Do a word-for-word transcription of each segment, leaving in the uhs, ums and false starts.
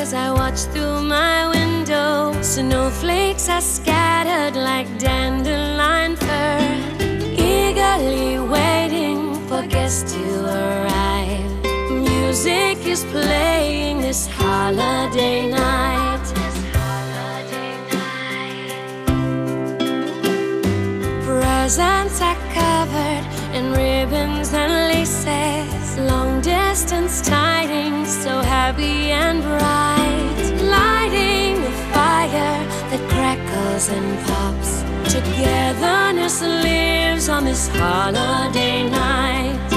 as I watch through my window. Snowflakes are scattered like dandelion fur, eagerly waiting for guests to arrive. Music is playing this holiday night. Presents are covered in ribbons and laces, long distance tidings so happy and bright, lighting a fire that crackles and pops. Togetherness lives on this holiday night.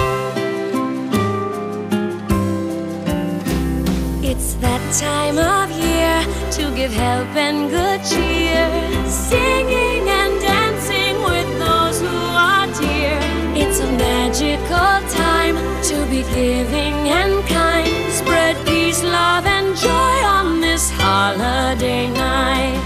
It's that time of year to give help and good cheer, singing and dancing with those who are dear. It's a magical time to be giving and kind. Spread peace, love, and joy on this holiday night.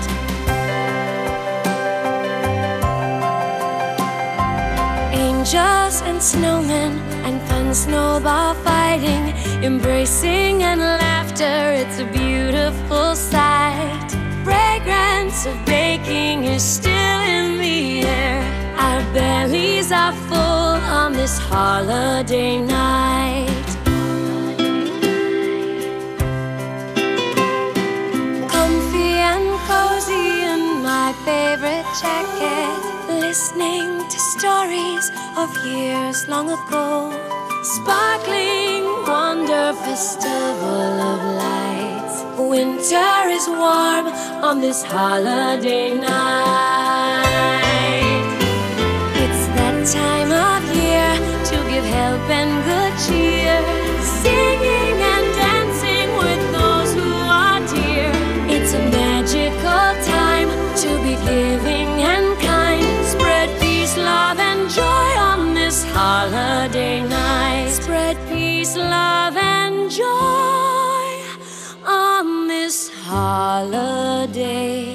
Angels and snowmen and fun snowball fighting, embracing and laughter, it's a beautiful sight. Fragrance of baking is still in the air. Our bellies are full on this holiday night. Comfy and cozy in my favorite jacket, listening to stories of years long ago. Sparkling wonder festival of lights. Winter is warm on this holiday night. It's that time of year to give help and good cheer, singing and dancing with those who are dear. It's a magical time to be giving and kind. Spread peace, love, and joy on this holiday night. Spread peace, love, and joy on this holiday